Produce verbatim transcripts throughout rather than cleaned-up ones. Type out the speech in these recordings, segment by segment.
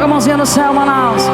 Joga a mãozinha no céu, Manaus.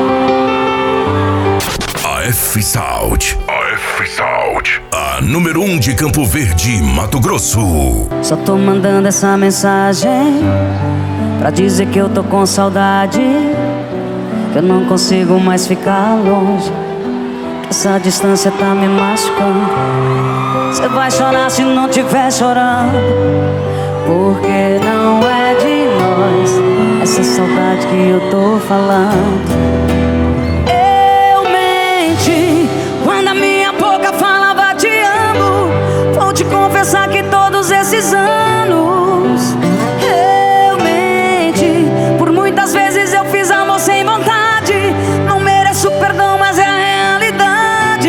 A F-Sound, a F-Sound, a número um de Campo Verde, Mato Grosso. Só tô mandando essa mensagem pra dizer que eu tô com saudade, que eu não consigo mais ficar longe, que essa distância tá me machucando. Cê vai chorar se não tiver chorando, porque não é de nós essa saudade que eu tô falando. Eu menti quando a minha boca falava te amo. Vou te confessar que todos esses anos eu menti. Por muitas vezes eu fiz amor sem vontade. Não mereço perdão, mas é a realidade.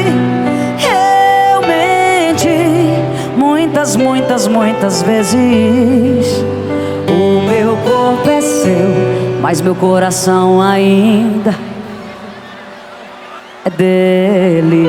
Eu menti muitas, muitas, muitas vezes. O meu corpo é seu, mas meu coração ainda é dele.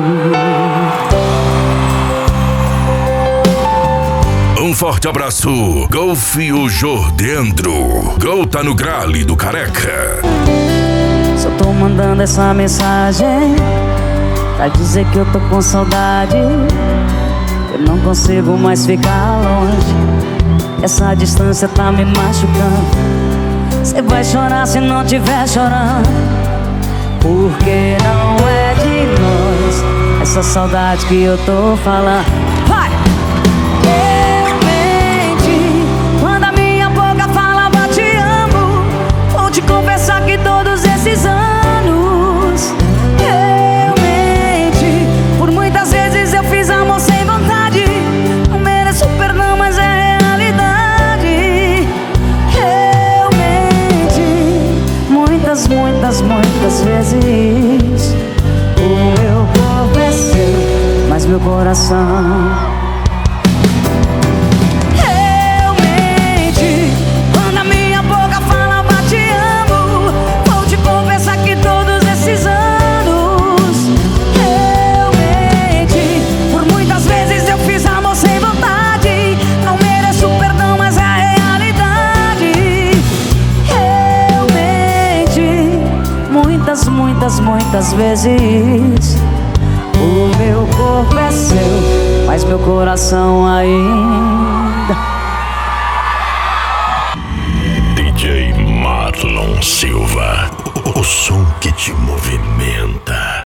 Um forte abraço, Golfio Jordendro. Gol tá no grale do Careca. Só tô mandando essa mensagem pra dizer que eu tô com saudade, eu não consigo mais ficar longe, essa distância tá me machucando. Cê vai chorar se não tiver chorando, porque não é de nós essa saudade que eu tô falando. Vai! Eu menti quando a minha boca falava te amo. Vou te confessar que todos esses anos eu menti. Por muitas vezes eu fiz amor sem vontade. Não mereço perdão, mas é muitas, muitas vezes. O meu corpo é seu, mas meu coração. Eu menti quando a minha boca falava te amo. Vou te confessar que todos esses anos eu menti. Por muitas vezes eu fiz amor sem vontade. Não mereço perdão, mas é a realidade. Muitas, muitas, muitas vezes. O meu corpo é seu, mas meu coração ainda. D J Marlon Silva, o som que te movimenta.